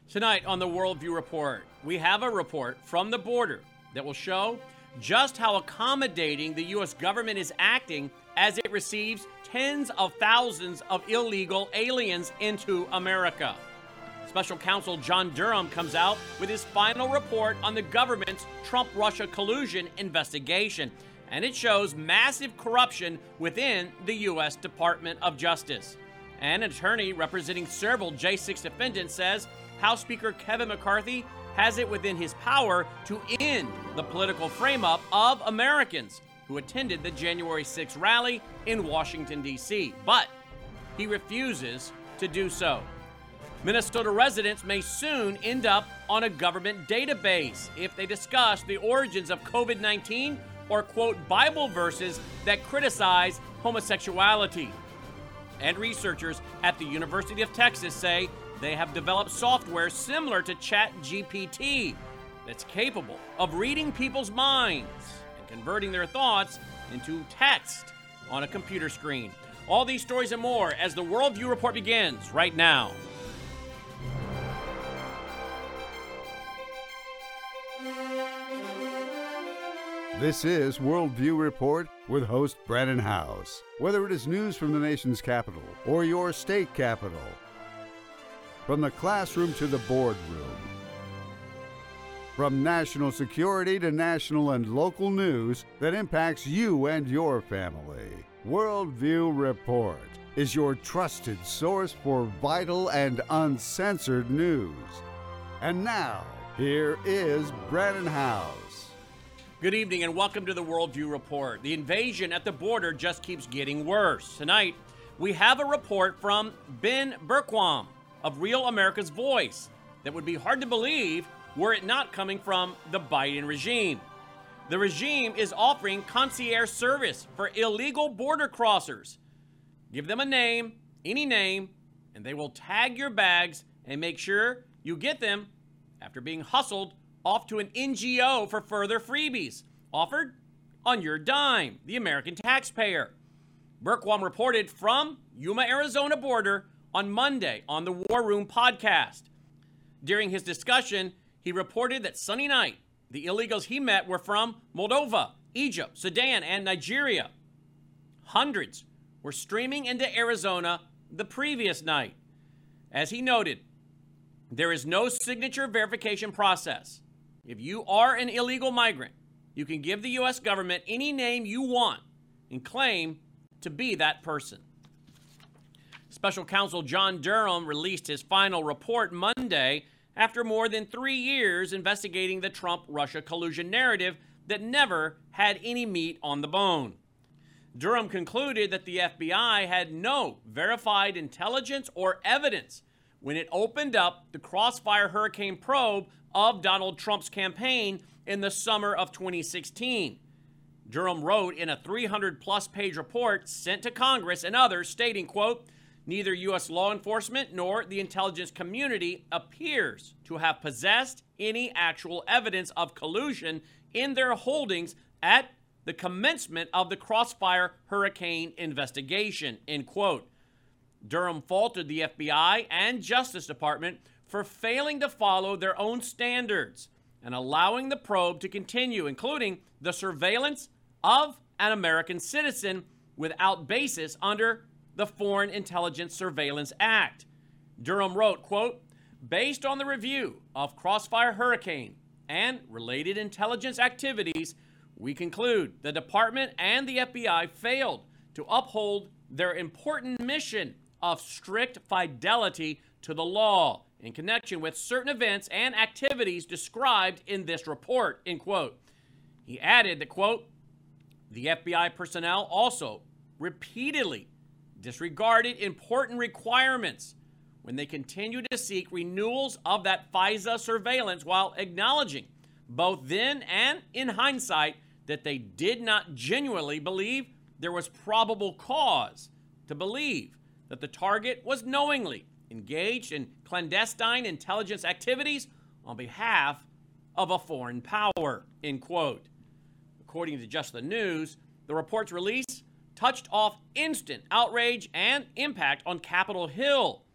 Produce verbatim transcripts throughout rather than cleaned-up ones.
Tonight on the Worldview Report, we have a report from the border that will show just how accommodating the U S government is acting as it receives tens of thousands of illegal aliens into America. Special Counsel John Durham comes out with his final report on the government's Trump-Russia collusion investigation, and it shows massive corruption within the U S Department of Justice. An attorney representing several J six defendants says House Speaker Kevin McCarthy has it within his power to end the political frame-up of Americans who attended the January sixth rally in Washington, D C, but he refuses to do so. Minnesota residents may soon end up on a government database if they discuss the origins of COVID nineteen or quote Bible verses that criticize homosexuality. And researchers at the University of Texas say they have developed software similar to ChatGPT that's capable of reading people's minds and converting their thoughts into text on a computer screen. All these stories and more as the Worldview Report begins right now. This is Worldview Report with host Brandon House. Whether it is news from the nation's capital or your state capital, from the classroom to the boardroom, from national security to national and local news that impacts you and your family, Worldview Report is your trusted source for vital and uncensored news. And now, here is Brandon House. Good evening and welcome to the Worldview Report. The invasion at the border just keeps getting worse. Tonight, we have a report from Ben Bergquam of Real America's Voice that would be hard to believe were it not coming from the Biden regime. The regime is offering concierge service for illegal border crossers. Give them a name, any name, and they will tag your bags and make sure you get them after being hustled off to an N G O for further freebies, offered on your dime, the American taxpayer. Bergquam reported from Yuma, Arizona border on Monday on the War Room podcast. During his discussion, he reported that Sunday night, the illegals he met were from Moldova, Egypt, Sudan, and Nigeria. Hundreds were streaming into Arizona the previous night. As he noted, there is no signature verification process. If you are an illegal migrant, you can give the U S government any name you want and claim to be that person. Special Counsel John Durham released his final report Monday after more than three years investigating the Trump-Russia collusion narrative that never had any meat on the bone. Durham concluded that the F B I had no verified intelligence or evidence when it opened up the Crossfire Hurricane probe of Donald Trump's campaign in the summer of twenty sixteen. Durham wrote in a three hundred plus page report sent to Congress and others stating, quote, neither U S law enforcement nor the intelligence community appears to have possessed any actual evidence of collusion in their holdings at the commencement of the Crossfire Hurricane investigation, end quote. Durham faulted the F B I and Justice Department for failing to follow their own standards and allowing the probe to continue, including the surveillance of an American citizen without basis under the Foreign Intelligence Surveillance Act. Durham wrote, quote, based on the review of Crossfire Hurricane and related intelligence activities, we conclude the department and the F B I failed to uphold their important mission of strict fidelity to the law in connection with certain events and activities described in this report, end quote. He added that, quote, the F B I personnel also repeatedly disregarded important requirements when they continued to seek renewals of that FISA surveillance while acknowledging, both then and in hindsight, that they did not genuinely believe there was probable cause to believe that the target was knowingly engaged in clandestine intelligence activities on behalf of a foreign power, end quote. According to Just the News, the report's release touched off instant outrage and impact on Capitol Hill,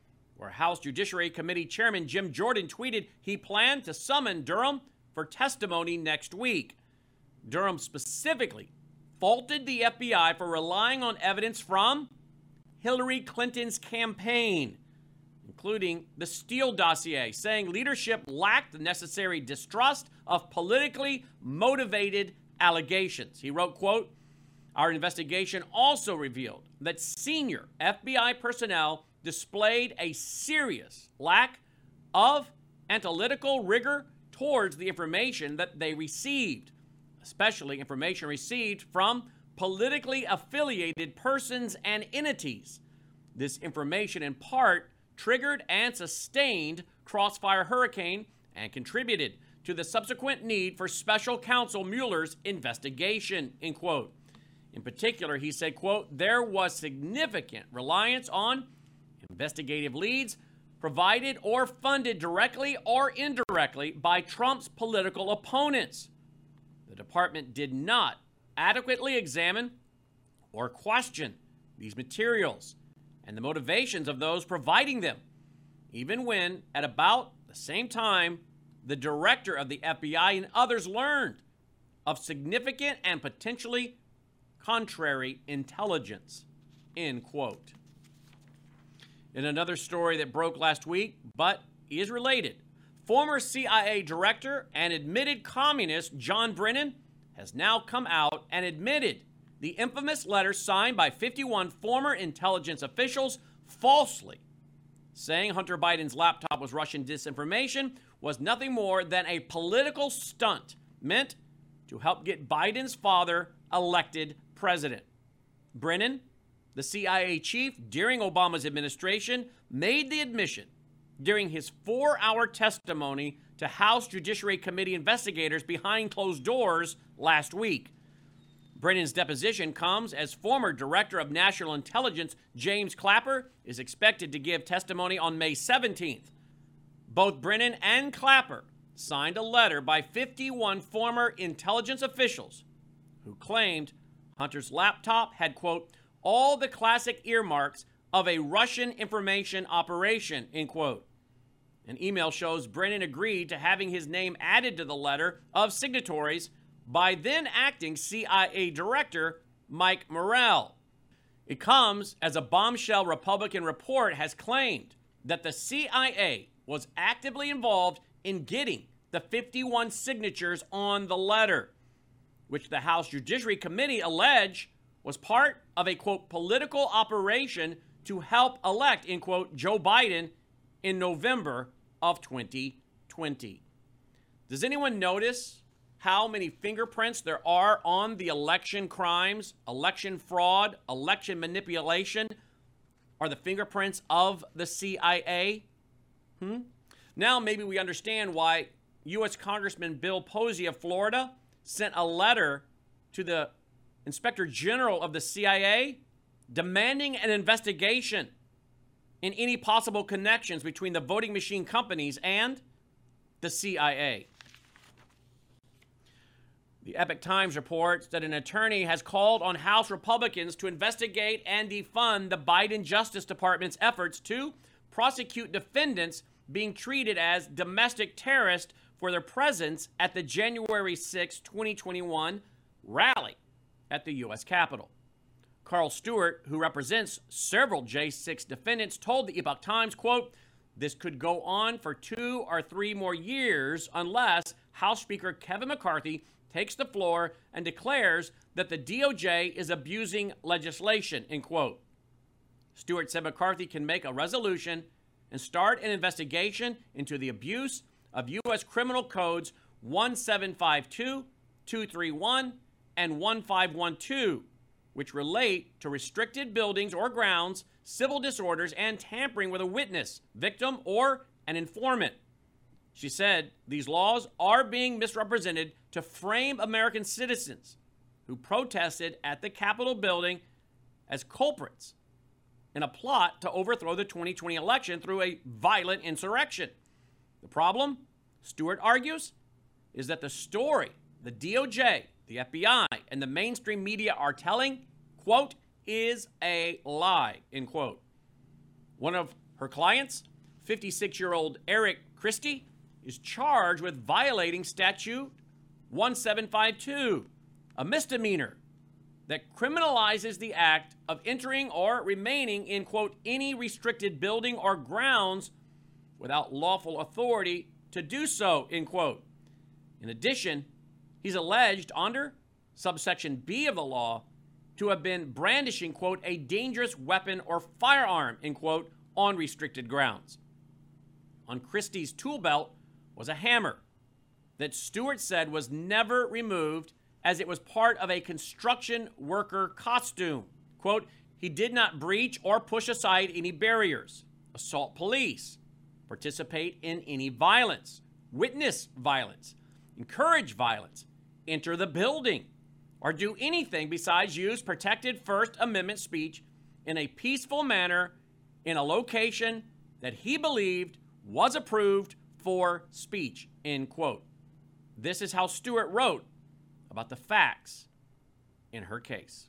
where House Judiciary Committee Chairman Jim Jordan tweeted he planned to summon Durham for testimony next week. Durham specifically faulted the F B I for relying on evidence from Hillary Clinton's campaign, including the Steele dossier, saying leadership lacked the necessary distrust of politically motivated allegations. He wrote, quote, "Our investigation also revealed that senior F B I personnel displayed a serious lack of analytical rigor towards the information that they received, especially information received from politically affiliated persons and entities. This information in part triggered and sustained Crossfire Hurricane and contributed to the subsequent need for special counsel Mueller's investigation," end quote. In particular, he said, quote, "There was significant reliance on investigative leads provided or funded directly or indirectly by Trump's political opponents. The department did not adequately examine or question these materials and the motivations of those providing them, even when, at about the same time, the director of the F B I and others learned of significant and potentially contrary intelligence," end quote. In another story that broke last week, but is related, former C I A director and admitted communist John Brennan has now come out and admitted the infamous letter signed by fifty-one former intelligence officials falsely saying Hunter Biden's laptop was Russian disinformation was nothing more than a political stunt meant to help get Biden's father elected president. Brennan, the C I A chief during Obama's administration, made the admission during his four-hour testimony to House Judiciary Committee investigators behind closed doors last week. Brennan's deposition comes as former Director of National Intelligence James Clapper is expected to give testimony on May seventeenth. Both Brennan and Clapper signed a letter by fifty-one former intelligence officials who claimed Hunter's laptop had, quote, all the classic earmarks of a Russian information operation, end quote. An email shows Brennan agreed to having his name added to the letter of signatories by then acting C I A Director Mike Morrell. It comes as a bombshell Republican report has claimed that the C I A was actively involved in getting the fifty-one signatures on the letter, which the House Judiciary Committee allege was part of a, quote, political operation to help elect, end quote, Joe Biden in November of twenty twenty. Does anyone notice how many fingerprints there are on the election crimes, election fraud, election manipulation are the fingerprints of the C I A? Hmm? Now maybe we understand why U S Congressman Bill Posey of Florida sent a letter to the Inspector General of the C I A demanding an investigation in any possible connections between the voting machine companies and the C I A. The Epoch Times reports that an attorney has called on House Republicans to investigate and defund the Biden Justice Department's efforts to prosecute defendants being treated as domestic terrorists for their presence at the January sixth, twenty twenty-one rally at the U S Capitol. Carl Stewart, who represents several J six defendants, told the Epoch Times, quote, this could go on for two or three more years unless House Speaker Kevin McCarthy takes the floor and declares that the D O J is abusing legislation, end quote. Stewart said McCarthy can make a resolution and start an investigation into the abuse of U S Criminal Codes one seven five two, two three one, and one five one two, which relate to restricted buildings or grounds, civil disorders, and tampering with a witness, victim, or an informant. She said these laws are being misrepresented to frame American citizens who protested at the Capitol building as culprits in a plot to overthrow the twenty twenty election through a violent insurrection. The problem, Stewart argues, is that the story the D O J, the F B I, and the mainstream media are telling, quote, is a lie, end quote. One of her clients, fifty-six-year-old Eric Christie is charged with violating Statute seventeen fifty-two, a misdemeanor that criminalizes the act of entering or remaining in, quote, any restricted building or grounds without lawful authority to do so, end quote. In addition, he's alleged under subsection B of the law to have been brandishing, quote, a dangerous weapon or firearm, end quote, on restricted grounds. On Christie's tool belt was a hammer that Stewart said was never removed as it was part of a construction worker costume. Quote, he did not breach or push aside any barriers, assault police, participate in any violence, witness violence, encourage violence, enter the building, or do anything besides use protected First Amendment speech in a peaceful manner in a location that he believed was approved for speech, end quote. This is how Stewart wrote about the facts in her case.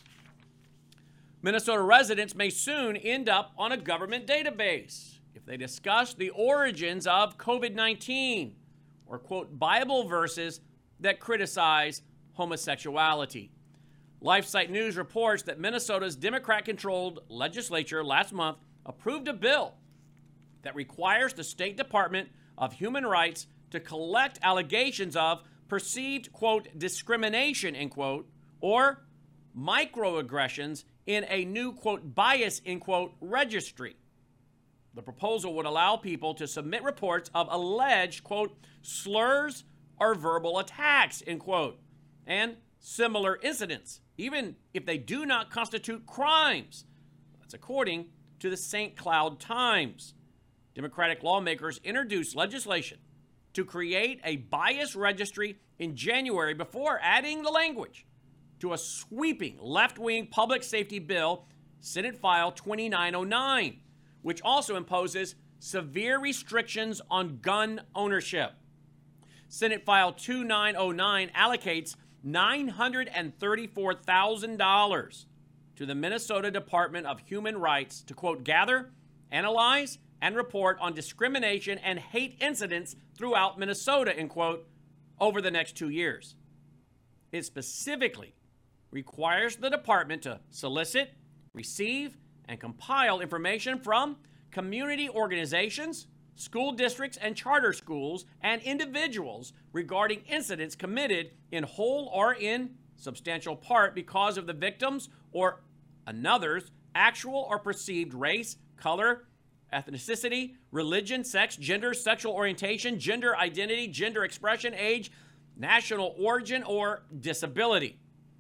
Minnesota residents may soon end up on a government database if they discuss the origins of COVID nineteen or quote Bible verses that criticize homosexuality. LifeSite News reports that Minnesota's Democrat-controlled legislature last month approved a bill that requires the State Department of Human Rights to collect allegations of perceived, quote, discrimination, end quote, or microaggressions in a new, quote, bias, end quote, registry. The proposal would allow people to submit reports of alleged, quote, slurs or verbal attacks, end quote, and similar incidents, even if they do not constitute crimes. That's according to the Saint Cloud Times. Democratic lawmakers introduced legislation to create a bias registry in January before adding the language to a sweeping left-wing public safety bill, Senate File twenty-nine oh nine, which also imposes severe restrictions on gun ownership. Senate File twenty-nine oh nine allocates nine hundred thirty-four thousand dollars to the Minnesota Department of Human Rights to, quote, gather, analyze, and report on discrimination and hate incidents throughout Minnesota, end quote, over the next two years. It specifically requires the department to solicit, receive, and compile information from community organizations, school districts and charter schools, and individuals regarding incidents committed in whole or in substantial part because of the victim's or another's actual or perceived race, color, ethnicity, religion, sex, gender, sexual orientation, gender identity, gender expression, age, national origin, or disability.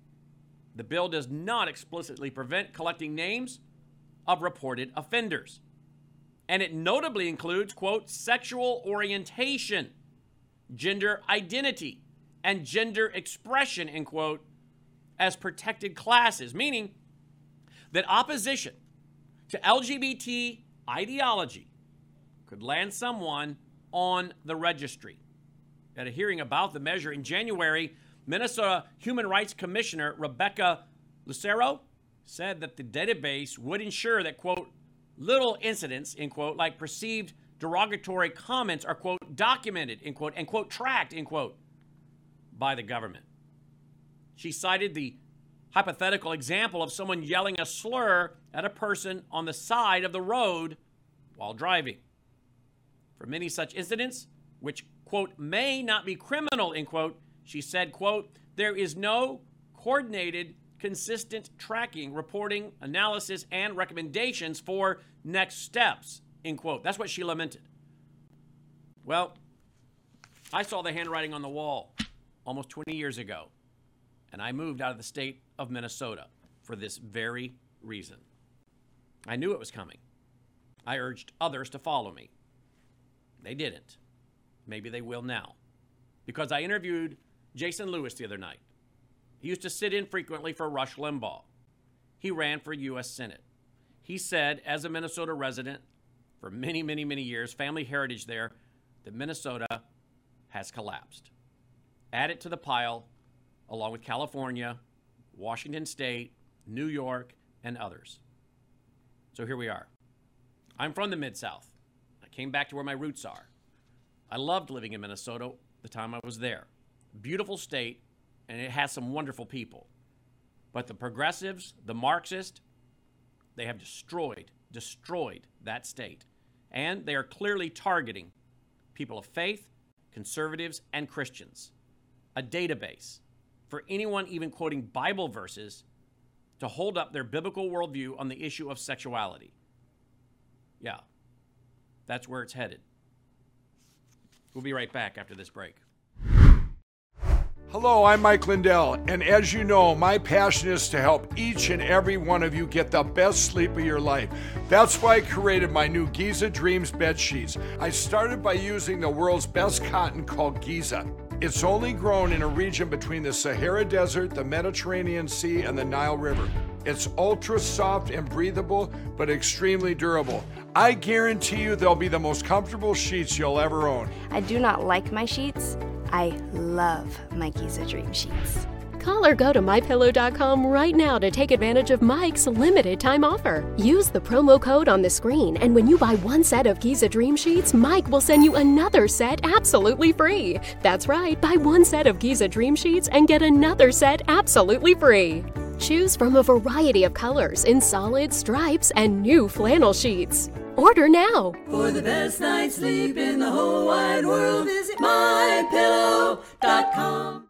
The bill does not explicitly prevent collecting names of reported offenders. And it notably includes, quote, sexual orientation, gender identity, and gender expression, end quote, as protected classes, meaning that opposition to L G B T ideology could land someone on the registry. At a hearing about the measure in January, Minnesota Human Rights Commissioner Rebecca Lucero said that the database would ensure that, quote, little incidents, end quote, like perceived derogatory comments are, quote, documented, end quote, and, quote, tracked, end quote, by the government. She cited the hypothetical example of someone yelling a slur at a person on the side of the road while driving. For many such incidents, which, quote, may not be criminal, end quote, she said, quote, there is no coordinated, consistent tracking, reporting, analysis, and recommendations for next steps, end quote. That's what she lamented. Well, I saw the handwriting on the wall almost twenty years ago, and I moved out of the state of Minnesota for this very reason. I knew it was coming. I urged others to follow me. They didn't. Maybe they will now. Because I interviewed Jason Lewis the other night. He used to sit in frequently for Rush Limbaugh. He ran for U S Senate. He said, as a Minnesota resident for many, many, many years, family heritage there, that Minnesota has collapsed. Add it to the pile, along with California, Washington State, New York, and others. So here we are. I'm from the Mid-South. I came back to where my roots are. I loved living in Minnesota the time I was there. Beautiful state, and it has some wonderful people. But the progressives, the Marxists, they have destroyed, destroyed that state. And they are clearly targeting people of faith, conservatives, and Christians. A database for anyone even quoting Bible verses to hold up their biblical worldview on the issue of sexuality. Yeah, that's where it's headed. We'll be right back after this break. Hello, I'm Mike Lindell, and as you know, my passion is to help each and every one of you get the best sleep of your life. That's why I created my new Giza Dreams bed sheets. I started by using the world's best cotton called Giza. It's only grown in a region between the Sahara Desert, the Mediterranean Sea, and the Nile River. It's ultra soft and breathable, but extremely durable. I guarantee you they'll be the most comfortable sheets you'll ever own. I do not like my sheets. I love my Giza Dream sheets. Call or go to my pillow dot com right now to take advantage of Mike's limited time offer. Use the promo code on the screen, and when you buy one set of Giza Dream Sheets, Mike will send you another set absolutely free. That's right, buy one set of Giza Dream Sheets and get another set absolutely free. Choose from a variety of colors in solid, stripes, and new flannel sheets. Order now. For the best night's sleep in the whole wide world, visit my pillow dot com.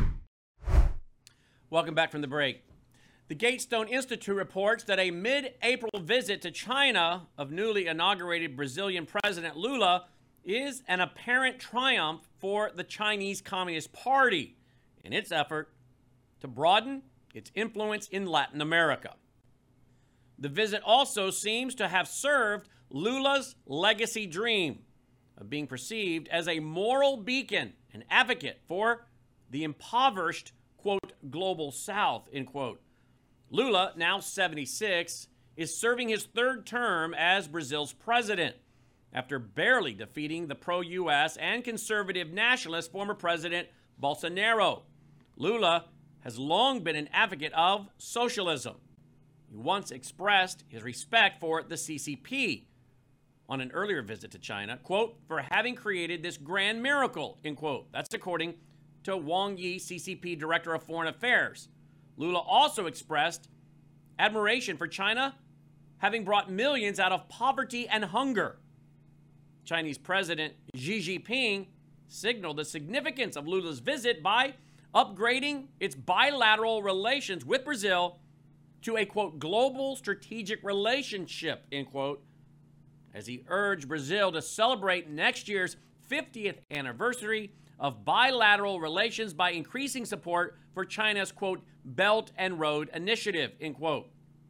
Welcome back from the break. The Gatestone Institute reports that a mid-April visit to China of newly inaugurated Brazilian President Lula is an apparent triumph for the Chinese Communist Party in its effort to broaden its influence in Latin America. The visit also seems to have served Lula's legacy dream of being perceived as a moral beacon and advocate for the impoverished, quote, global south, end quote. Lula, now seventy-six, is serving his third term as Brazil's president after barely defeating the pro-U S and conservative nationalist former president Bolsonaro. Lula has long been an advocate of socialism. He once expressed his respect for the C C P on an earlier visit to China, quote, for having created this grand miracle, end quote. That's according to Wang Yi, C C P Director of Foreign Affairs. Lula also expressed admiration for China having brought millions out of poverty and hunger. Chinese President Xi Jinping signaled the significance of Lula's visit by upgrading its bilateral relations with Brazil to a, quote, global strategic relationship, end quote, as he urged Brazil to celebrate next year's fiftieth anniversary of bilateral relations by increasing support for China's, quote, Belt and Road Initiative, end quote.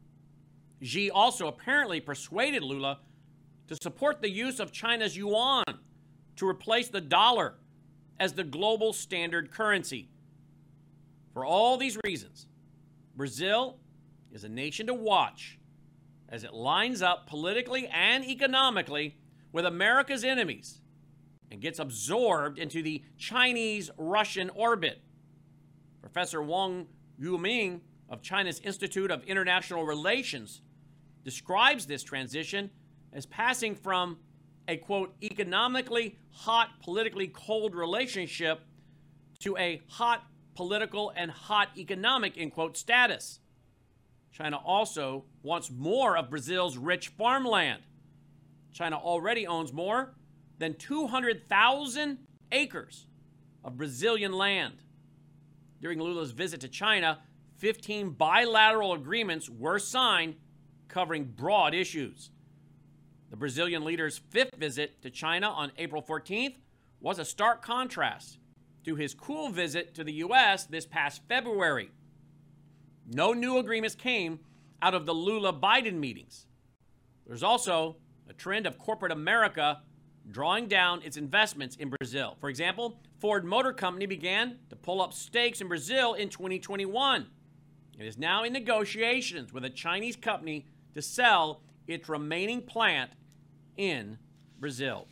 Xi also apparently persuaded Lula to support the use of China's yuan to replace the dollar as the global standard currency. For all these reasons, Brazil is a nation to watch as it lines up politically and economically with America's enemies and gets absorbed into the Chinese-Russian orbit. Professor Wang Yuming of China's Institute of International Relations describes this transition as passing from a, quote, economically hot, politically cold relationship to a hot political and hot economic, end quote, status. China also wants more of Brazil's rich farmland. China already owns more than two hundred thousand acres of Brazilian land. During Lula's visit to China, fifteen bilateral agreements were signed covering broad issues. The Brazilian leader's fifth visit to China on April fourteenth was a stark contrast to his cool visit to the U S this past February. No new agreements came out of the Lula-Biden meetings. There's also a trend of corporate America drawing down its investments in Brazil. For example, Ford Motor Company began to pull up stakes in Brazil in twenty twenty-one. It is now in negotiations with a Chinese company to sell its remaining plant in Brazil.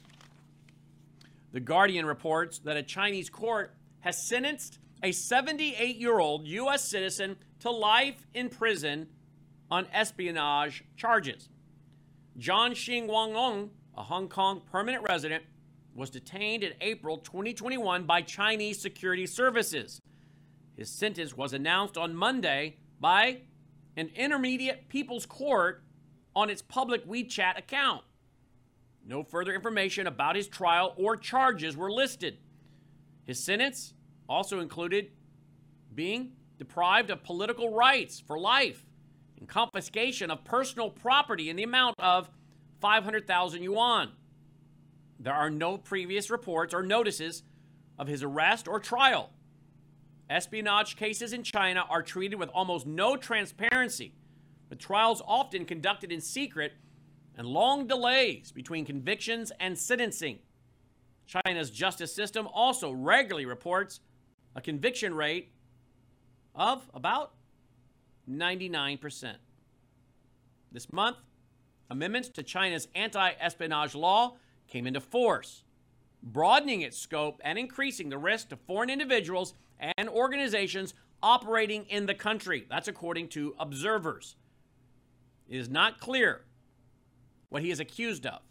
The Guardian reports that a Chinese court has sentenced a seventy-eight-year-old U S citizen to life in prison on espionage charges. John Xing Wangong a Hong Kong permanent resident, was detained in April twenty twenty-one by Chinese security services. His sentence was announced on Monday by an Intermediate People's Court on its public WeChat account. No further information about his trial or charges were listed. His sentence also included being deprived of political rights for life and confiscation of personal property in the amount of five hundred thousand yuan. There are no previous reports or notices of his arrest or trial. Espionage cases in China are treated with almost no transparency, with trials often conducted in secret and long delays between convictions and sentencing. China's justice system also regularly reports a conviction rate of about ninety-nine percent. This month, amendments to China's anti-espionage law came into force, broadening its scope and increasing the risk to foreign individuals and organizations operating in the country. That's according to observers. It is not clear what he is accused of.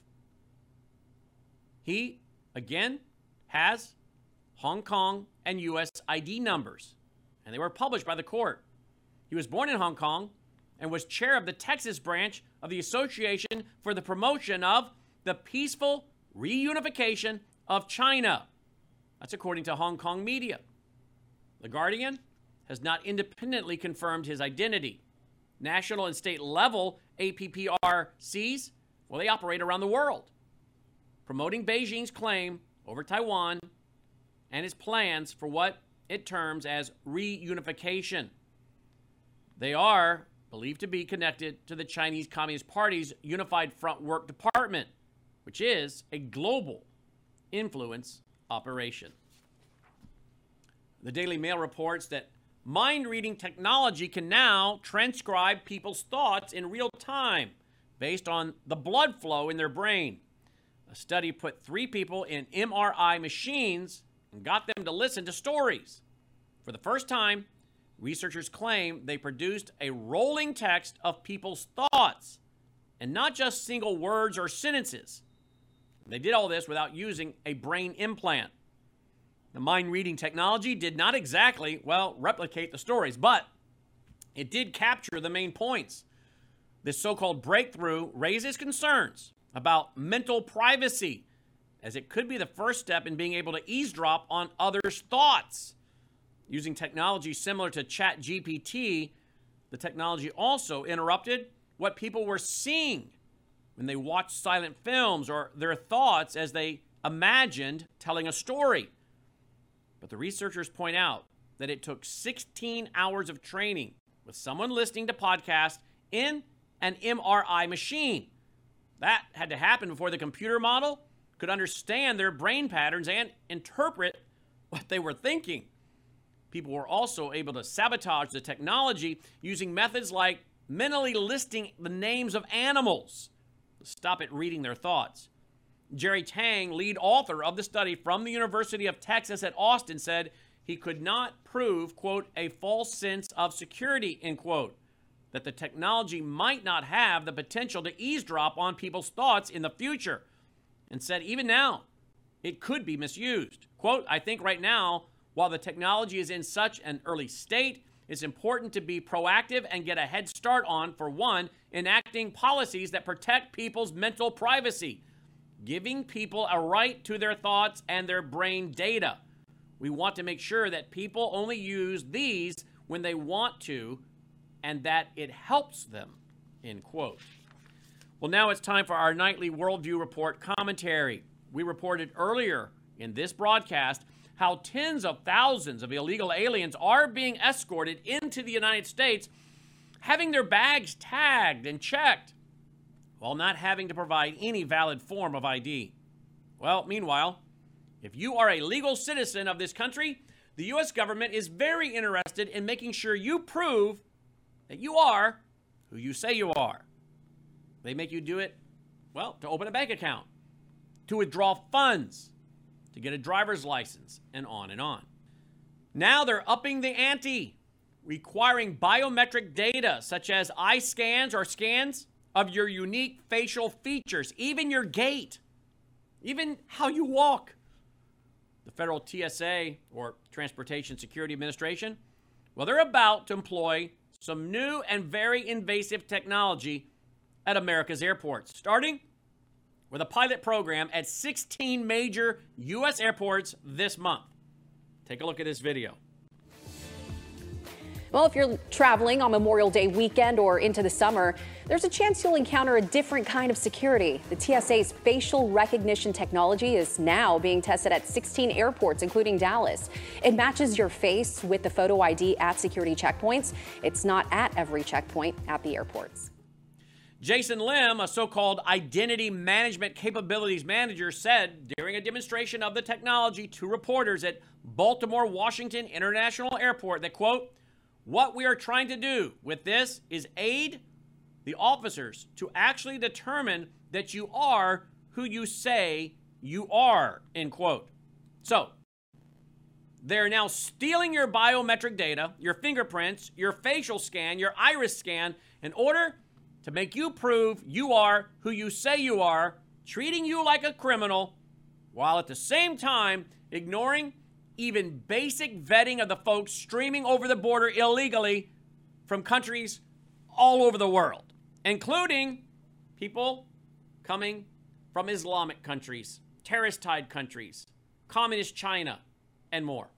He, again, has Hong Kong and U S I D numbers, and they were published by the court. He was born in Hong Kong and was chair of the Texas branch of the Association for the Promotion of the Peaceful Reunification of China. That's according to Hong Kong media. The Guardian has not independently confirmed his identity. National and state level A P P R Cs, well, they operate around the world, promoting Beijing's claim over Taiwan and its plans for what it terms as reunification. They are believed to be connected to the Chinese Communist Party's Unified Front Work Department, which is a global influence operation. The Daily Mail reports that mind-reading technology can now transcribe people's thoughts in real time based on the blood flow in their brain. A study put three people in M R I machines and got them to listen to stories. For the first time, researchers claim they produced a rolling text of people's thoughts and not just single words or sentences. They did all this without using a brain implant. The mind-reading technology did not exactly, well, replicate the stories, but it did capture the main points. This so-called breakthrough raises concerns about mental privacy, as it could be the first step in being able to eavesdrop on others' thoughts. Using technology similar to ChatGPT, the technology also interrupted what people were seeing when they watched silent films or their thoughts as they imagined telling a story. But the researchers point out that it took sixteen hours of training with someone listening to podcasts in an M R I machine. That had to happen before the computer model could understand their brain patterns and interpret what they were thinking. People were also able to sabotage the technology using methods like mentally listing the names of animals to stop it reading their thoughts. Jerry Tang, lead author of the study from the University of Texas at Austin, said he could not prove, quote, a false sense of security, end quote, that the technology might not have the potential to eavesdrop on people's thoughts in the future, and said even now it could be misused. Quote, I think right now, while the technology is in such an early state, it's important to be proactive and get a head start on, for one, enacting policies that protect people's mental privacy, giving people a right to their thoughts and their brain data. We want to make sure that people only use these when they want to and that it helps them, end quote. Well, now it's time for our nightly Worldview Report commentary. We reported earlier in this broadcast how tens of thousands of illegal aliens are being escorted into the United States, having their bags tagged and checked, while not having to provide any valid form of I D. Well, meanwhile, if you are a legal citizen of this country, the U S government is very interested in making sure you prove that you are who you say you are. They make you do it, well, to open a bank account, to withdraw funds, to get a driver's license, and on and on. Now they're upping the ante, requiring biometric data such as eye scans or scans of your unique facial features, even your gait, even how you walk. The federal T S A, or Transportation Security Administration, well, they're about to employ some new and very invasive technology at America's airports, starting with a pilot program at sixteen major U S airports this month. Take a look at this video. Well, if you're traveling on Memorial Day weekend or into the summer, there's a chance you'll encounter a different kind of security. The T S A's facial recognition technology is now being tested at sixteen airports, including Dallas. It matches your face with the photo I D at security checkpoints. It's not at every checkpoint at the airports. Jason Lim, a so-called identity management capabilities manager, said during a demonstration of the technology to reporters at Baltimore Washington International Airport that, quote, "What we are trying to do with this is aid the officers to actually determine that you are who you say you are," end quote. So, they're now stealing your biometric data, your fingerprints, your facial scan, your iris scan, in order to make you prove you are who you say you are, treating you like a criminal, while at the same time ignoring even basic vetting of the folks streaming over the border illegally from countries all over the world, including people coming from Islamic countries, terrorist-tied countries, communist China, and more.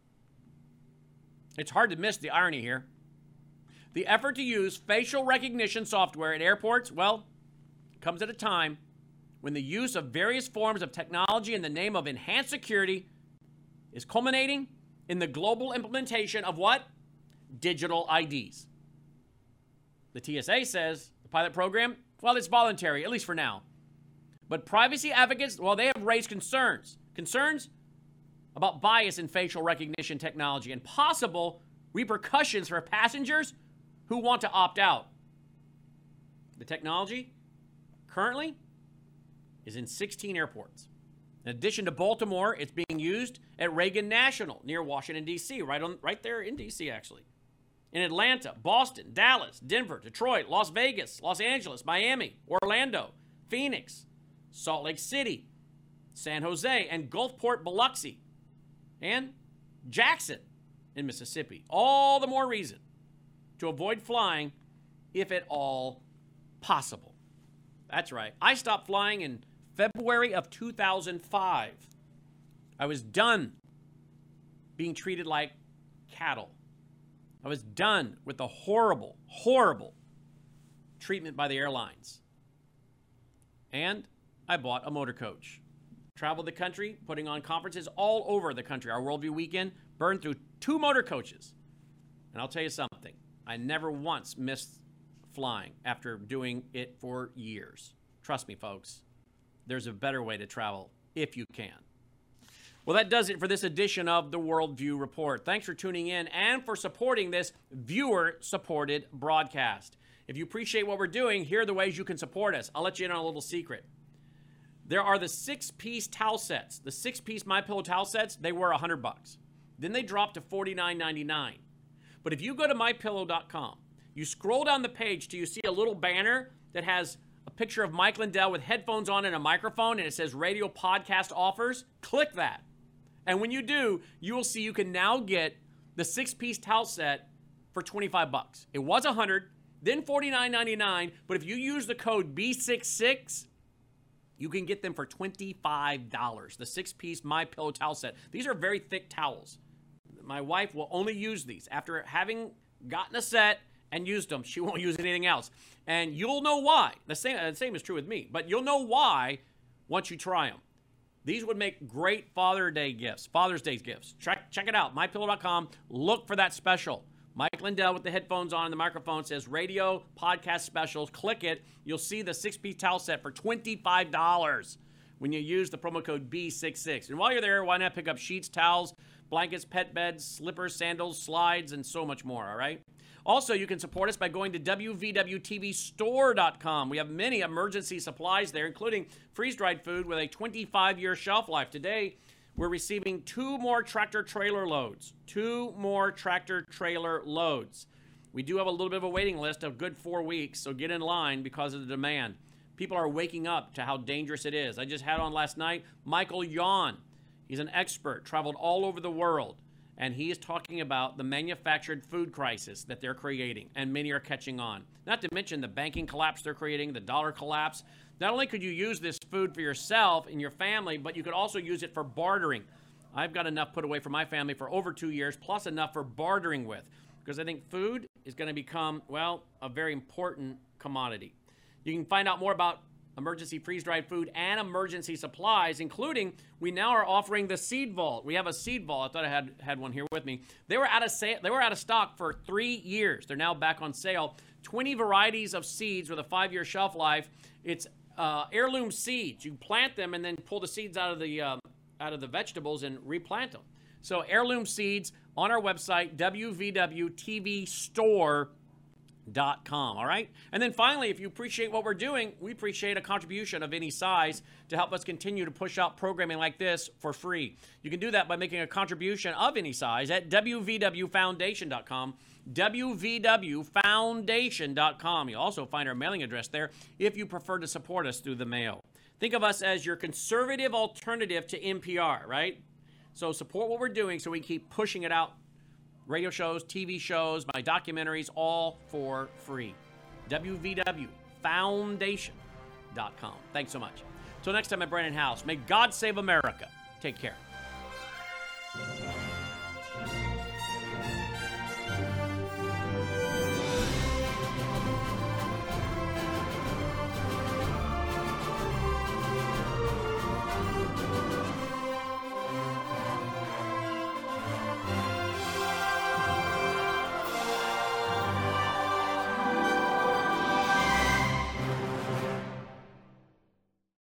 It's hard to miss the irony here. The effort to use facial recognition software at airports, well, comes at a time when the use of various forms of technology in the name of enhanced security is culminating in the global implementation of what? Digital I Ds. The T S A says the pilot program, well, it's voluntary, at least for now. But privacy advocates, well, they have raised concerns. Concerns about bias in facial recognition technology and possible repercussions for passengers who want to opt out. The technology currently is in sixteen airports. In addition to Baltimore, it's being used at Reagan National near Washington, D C, right on, right there in D C, actually. In Atlanta, Boston, Dallas, Denver, Detroit, Las Vegas, Los Angeles, Miami, Orlando, Phoenix, Salt Lake City, San Jose, and Gulfport, Biloxi, and Jackson in Mississippi. All the more reason to avoid flying if at all possible. That's right. I stopped flying in February of two thousand five. I was done being treated like cattle. I was done with the horrible, horrible treatment by the airlines. And I bought a motor coach. Traveled the country, putting on conferences all over the country. Our Worldview Weekend burned through two motor coaches. And I'll tell you something. I never once missed flying after doing it for years. Trust me, folks. There's a better way to travel if you can. Well, that does it for this edition of the Worldview Report. Thanks for tuning in and for supporting this viewer-supported broadcast. If you appreciate what we're doing, here are the ways you can support us. I'll let you in on a little secret. There are the six-piece towel sets. The six-piece MyPillow towel sets, they were one hundred bucks. Then they dropped to forty-nine ninety-nine. But if you go to my pillow dot com, you scroll down the page till you see a little banner that has a picture of Mike Lindell with headphones on and a microphone, and it says Radio Podcast Offers. Click that. And when you do, you will see you can now get the six-piece towel set for twenty-five bucks. It was one hundred, then forty-nine ninety-nine, but if you use the code B sixty-six, you can get them for twenty-five dollars. The six-piece MyPillow towel set. These are very thick towels. My wife will only use these. After having gotten a set and used them, she won't use anything else. And you'll know why. The same, the same is true with me, but you'll know why once you try them. These would make great Father's Day gifts, Father's Day gifts. Check, check it out, my pillow dot com. Look for that special. Mike Lindell with the headphones on and the microphone says Radio Podcast Specials. Click it. You'll see the six-piece towel set for twenty-five dollars when you use the promo code B sixty-six. And while you're there, why not pick up sheets, towels, blankets, pet beds, slippers, sandals, slides, and so much more, all right? Also, you can support us by going to W V W T V store dot com. We have many emergency supplies there, including freeze-dried food with a twenty-five year shelf life. Today, we're receiving two more tractor trailer loads. Two more tractor trailer loads. We do have a little bit of a waiting list of good four weeks, so get in line because of the demand. People are waking up to how dangerous it is. I just had on last night Michael Yon. He's an expert, traveled all over the world, and he is talking about the manufactured food crisis that they're creating, and many are catching on. Not to mention the banking collapse they're creating, the dollar collapse. Not only could you use this food for yourself and your family, but you could also use it for bartering. I've got enough put away for my family for over two years, plus enough for bartering with, because I think food is going to become, well, a very important commodity. You can find out more about emergency freeze-dried food and emergency supplies, including we now are offering the Seed Vault. We have a Seed Vault. I thought I had had one here with me. They were out of sale. They were out of stock for three years. They're now back on sale. twenty varieties of seeds with a five-year shelf life. It's uh, heirloom seeds. You plant them and then pull the seeds out of the um, out of the vegetables and replant them. So heirloom seeds on our website, w v w t v store dot com. All right. And then finally, if you appreciate what we're doing, we appreciate a contribution of any size to help us continue to push out programming like this for free. You can do that by making a contribution of any size at w v w foundation dot com. w v w foundation dot com. You'll also find our mailing address there if you prefer to support us through the mail. Think of us as your conservative alternative to N P R, right? So support what we're doing so we can keep pushing it out. Radio shows, T V shows, my documentaries, all for free. w v w foundation dot com. Thanks so much. Till next time at Brandon House, may God save America. Take care.